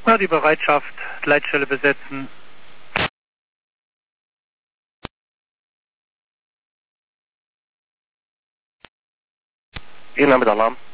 Na, die Bereitschaft, Leitstelle besetzen. Hier mit Alarm.